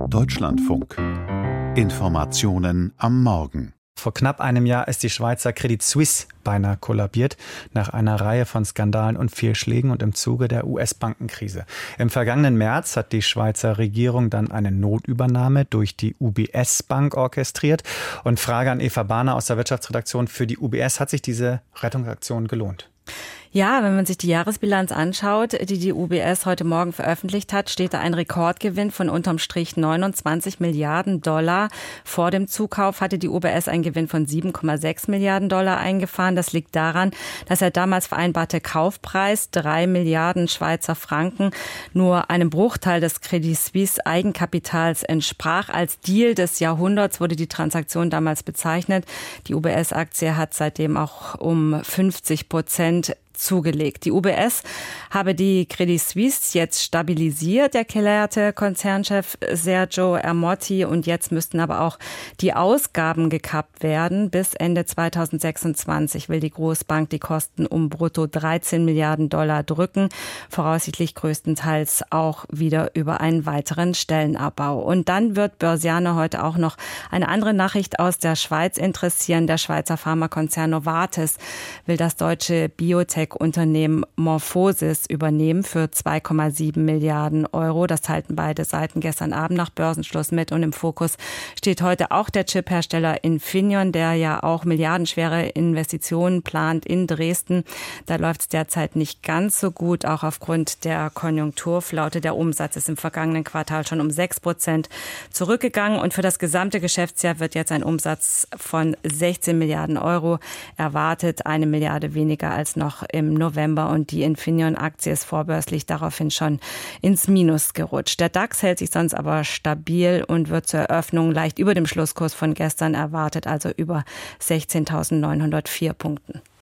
Deutschlandfunk. Informationen am Morgen. Vor knapp einem Jahr ist die Schweizer Credit Suisse beinahe kollabiert, nach einer Reihe von Skandalen und Fehlschlägen und im Zuge der US-Bankenkrise. Im vergangenen März hat die Schweizer Regierung dann eine Notübernahme durch die UBS-Bank orchestriert. Und Frage an Eva Bahner aus der Wirtschaftsredaktion: Für die UBS hat sich diese Rettungsaktion gelohnt? Ja, wenn man sich die Jahresbilanz anschaut, die die UBS heute Morgen veröffentlicht hat, steht da ein Rekordgewinn von unterm Strich 29 Milliarden Dollar. Vor dem Zukauf hatte die UBS einen Gewinn von 7,6 Milliarden Dollar eingefahren. Das liegt daran, dass der damals vereinbarte Kaufpreis 3 Milliarden Schweizer Franken nur einem Bruchteil des Credit Suisse Eigenkapitals entsprach. Als Deal des Jahrhunderts wurde die Transaktion damals bezeichnet. Die UBS-Aktie hat seitdem auch um 50% zugelegt. Die UBS habe die Credit Suisse jetzt stabilisiert, erklärte Konzernchef Sergio Ermotti, und jetzt müssten aber auch die Ausgaben gekappt werden. Bis Ende 2026 will die Großbank die Kosten um brutto 13 Milliarden Dollar drücken, voraussichtlich größtenteils auch wieder über einen weiteren Stellenabbau. Und dann wird Börsianer heute auch noch eine andere Nachricht aus der Schweiz interessieren. Der Schweizer Pharmakonzern Novartis will das deutsche Biotech-Unternehmen MorphoSys übernehmen für 2,7 Milliarden Euro. Das teilten beide Seiten gestern Abend nach Börsenschluss mit. Und im Fokus steht heute auch der Chiphersteller Infineon, der ja auch milliardenschwere Investitionen plant in Dresden. Da läuft es derzeit nicht ganz so gut, auch aufgrund der Konjunkturflaute. Der Umsatz ist im vergangenen Quartal schon um 6% zurückgegangen. Und für das gesamte Geschäftsjahr wird jetzt ein Umsatz von 16 Milliarden Euro erwartet, 1 Milliarde weniger als noch im November, und die Infineon-Aktie ist vorbörslich daraufhin schon ins Minus gerutscht. Der DAX hält sich sonst aber stabil und wird zur Eröffnung leicht über dem Schlusskurs von gestern erwartet, also über 16.904 Punkten.